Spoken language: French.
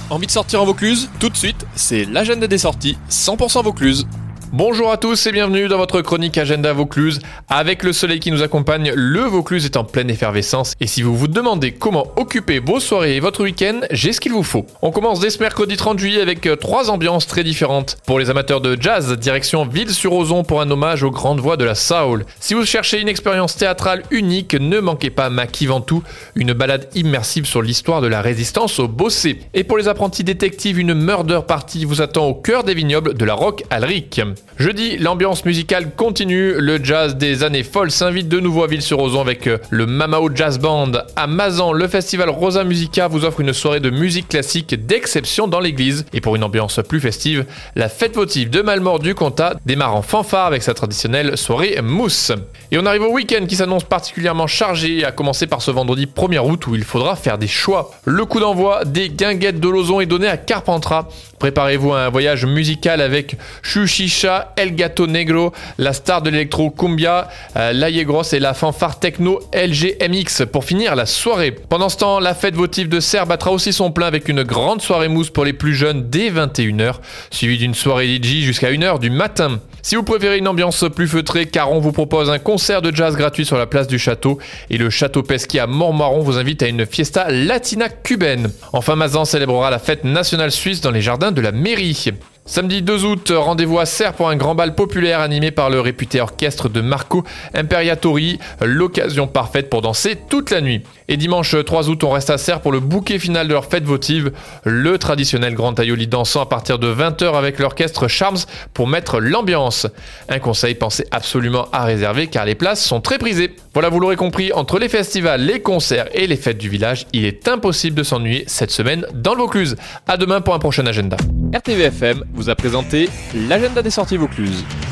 Envie de sortir en Vaucluse? Tout de suite, c'est l'agenda des sorties 100% Vaucluse. Bonjour à tous et bienvenue dans votre chronique Agenda Vaucluse. Avec le soleil qui nous accompagne, le Vaucluse est en pleine effervescence. Et si vous vous demandez comment occuper vos soirées et votre week-end, j'ai ce qu'il vous faut. On commence dès ce mercredi 30 juillet avec 3 ambiances très différentes. Pour les amateurs de jazz, direction Ville-sur-Ozon pour un hommage aux grandes voix de la soul. Si vous cherchez une expérience théâtrale unique, ne manquez pas Maki Ventoux, une balade immersive sur l'histoire de la résistance au Bossé. Et pour les apprentis détectives, une murder party vous attend au cœur des vignobles de la Roque Alric. Jeudi, l'ambiance musicale continue. Le jazz des années folles s'invite de nouveau à Ville-sur-Ozon avec le Mamao Jazz Band. À Mazan, le festival Rosa Musica vous offre une soirée de musique classique d'exception dans l'église. Et pour une ambiance plus festive, la fête votive de Malmort du Comtat démarre en fanfare avec sa traditionnelle soirée mousse. Et on arrive au week-end qui s'annonce particulièrement chargé, à commencer par ce vendredi 1er août où il faudra faire des choix. Le coup d'envoi des Guinguettes de Lauzon est donné à Carpentras. Préparez-vous à un voyage musical avec Chuchicha, El Gato Negro, la star de l'électro cumbia, Layegros et la fanfare techno LGMX pour finir la soirée. Pendant ce temps, la fête votive de Serres battra aussi son plein avec une grande soirée mousse pour les plus jeunes dès 21h, suivie d'une soirée DJ jusqu'à 1h du matin. Si vous préférez une ambiance plus feutrée, Caron vous propose un concert de jazz gratuit sur la place du château et le château Pesquier à Montmaron vous invite à une fiesta latina cubaine. Enfin, Mazan célébrera la fête nationale suisse dans les jardins de la mairie. Samedi 2 août, rendez-vous à Serres pour un grand bal populaire animé par le réputé orchestre de Marco Imperiatori, l'occasion parfaite pour danser toute la nuit. Et dimanche 3 août, on reste à Serres pour le bouquet final de leur fête votive, le traditionnel grand aioli dansant à partir de 20h avec l'orchestre Charms pour mettre l'ambiance. Un conseil, pensez absolument à réserver car les places sont très prisées. Voilà, vous l'aurez compris, entre les festivals, les concerts et les fêtes du village, il est impossible de s'ennuyer cette semaine dans le Vaucluse. À demain pour un prochain agenda. RTVFM vous a présenté l'agenda des sorties Vaucluse.